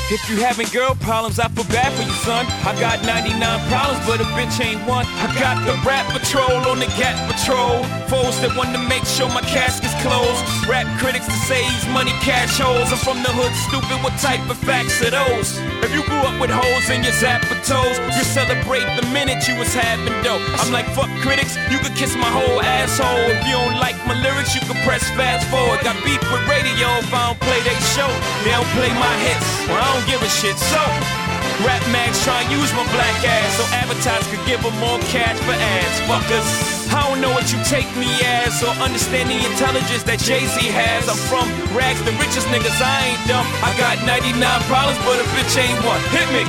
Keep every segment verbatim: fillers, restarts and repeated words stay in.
If you having girl problems, I feel bad for you, son. I got ninety-nine problems, but a bitch ain't one. I got the rap patrol on the Gap patrol. Foes that want to make sure my casket's closed. Rap critics to say he's money cash holes. I'm from the hood, stupid, what type of facts are those? If you grew up with hoes in your zapper toes, you celebrate the minute you was having dope. I'm like, fuck critics, you could kiss my whole asshole. If you don't like my lyrics, you can press fast forward. Got beef with radio if I don't play they show. They don't play my hits, well I don't give a shit. So, rap mags try and use my black ass so advertisers could give them more cash for ads. Fuckers, I don't know what you take me as or understand the intelligence that Jay-Z has. I'm from rags, the richest niggas, I ain't dumb. I got ninety-nine problems, but a bitch ain't one. Hit me!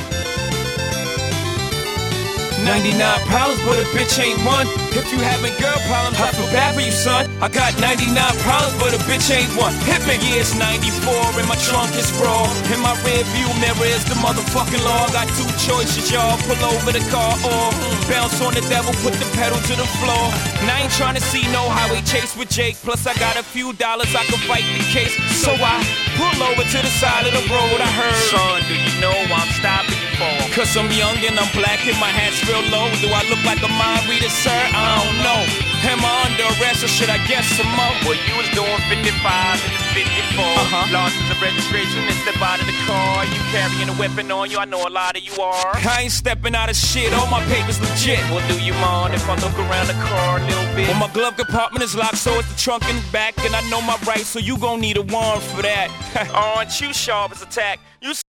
ninety-nine problems, but a bitch ain't one. If you having girl problems, I feel bad for you, son. I got ninety-nine problems, but a bitch ain't one. Hit me! Yeah, it's ninety-four, and my trunk is raw. In my rear view mirror is the motherfucking law. Got two choices, y'all. Pull over the car or bounce on the devil, put the pedal to the floor. And I ain't trying to see no highway chase with Jake. Plus, I got a few dollars, I can fight the case. So I pull over to the side of the road. I heard, son, do you know I'm stopping you for? Cause I'm young and I'm black and my hat's real low. Do I look like a mind reader, sir? I don't know. Am I under arrest or should I guess some more? Well, you was doing fifty-five and it's fifty-four. Uh-huh. Losses of registration and step out of the car. You carrying a weapon on you, I know a lot of you are. I ain't stepping out of shit, all my papers legit. Well, do you mind if I look around the car a little bit? Well, my glove compartment is locked, so it's the trunk in the back. And I know my rights, so you gon' need a warrant for that. Aren't you sharp as a tack? You